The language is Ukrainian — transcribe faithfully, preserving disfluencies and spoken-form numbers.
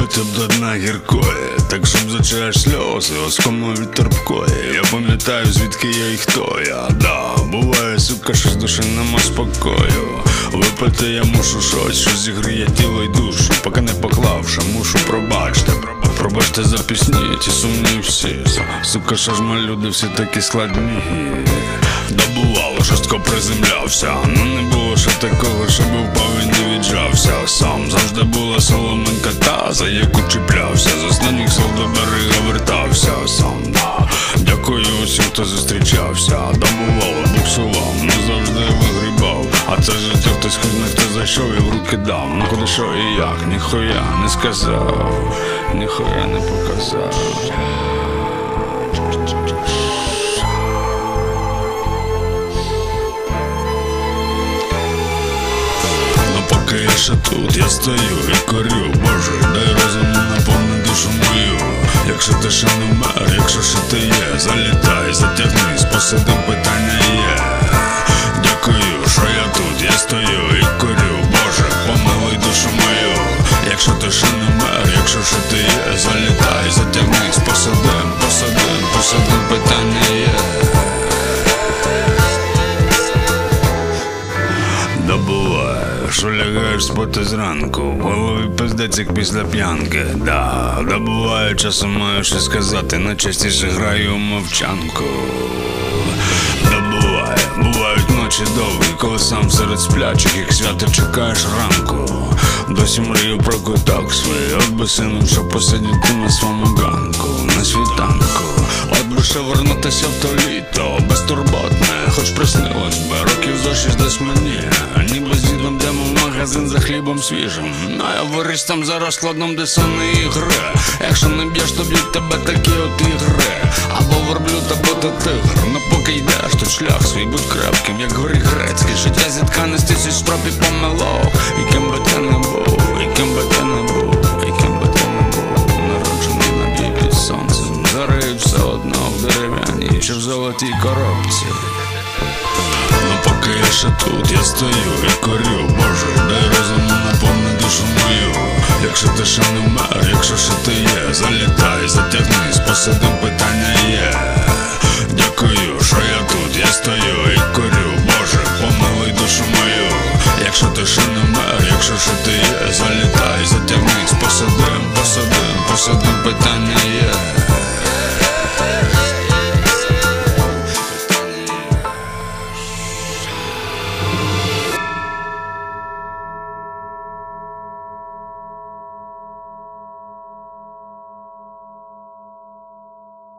допити б до дна гіркої, так щоб зачаєш сльози, оскому від терпкої. Я пам'ятаю, звідки я і хто я. Да, буває, сука, що з душі нема спокою. Випити я мушу щось, що зігріє тіло й душу. Поки не поклавши, мушу пробачте. Пробачте за пісні, ті сумні всі. Сука, що ж ми люди всі такі складні. Добувало, жорстко приземлявся, ну не було ще такого, щоб впав і не віджався. Сам завжди була соломинка та, за яку чіплявся. З останніх сил до берега вертався сам, да. Дякую усім, хто зустрічався. Добувало, буксував, не завжди вигрібав. А це життя хтось хоч не хто зайшов і в руки дав. Ну куди що і як, ніхуя не сказав, ніхуя не показав. Поки я ще тут, я стою і корю. Боже, дай розуму наповни душу мою. Якщо ти ще не вмер, якщо ще ти є, залітай, затягнись, посидим, питання є. Дякую, що я тут, я стою і корю. Боже, помилуй душу мою. Якщо ти ще не вмер, якщо ще ти є, залітай, затягнись, посидим, посидим, посидим, питання є. Добуває, що лягаєш спати зранку, в голові пиздець як після п'янки. Да, добуває, часом маю щось сказати, найчастіше граю у мовчанку. Добуває, бувають ночі довгі, коли сам серед сплячих, як свято чекаєш ранку. Досі мрію про куток свій, от би сином, щоб посидіти на своєму ганку, на світанку. От би ще вернутися в то літо, безтурботне, хоч приснилось би років за шістдесят мені. Ніби з дідом йдемо в магазин за хлібом свіжим, а я виріс там за розкладом, де сонні ігри. Якщо не б'єш, то б'ють тебе такі от ігри. Або верблюд, або то тигр. Ну поки йдеш, то шлях свій будь крепким, як горіх грецький. Життя зіткане з тисяч спроб і помилок. І ким би ти не був, і ким би ти не був, і ким би ти не був, народжений на бій під сонцем, зарив все одно в дерев'яній чи в золотій коробці. Ну поки я ще тут, я стою і корю. Боже, дай розуму наповни душу мою. Якщо ти ще не вмер, якщо ще ти є, залітай, затягнись, посидим, питання є. Дякую, що я тут, я стою і корю. Боже, помилуй душу мою. Якщо ти ще не вмер, якщо ще ти є, залітай, затягнись, посидим, посидим, посидим, питання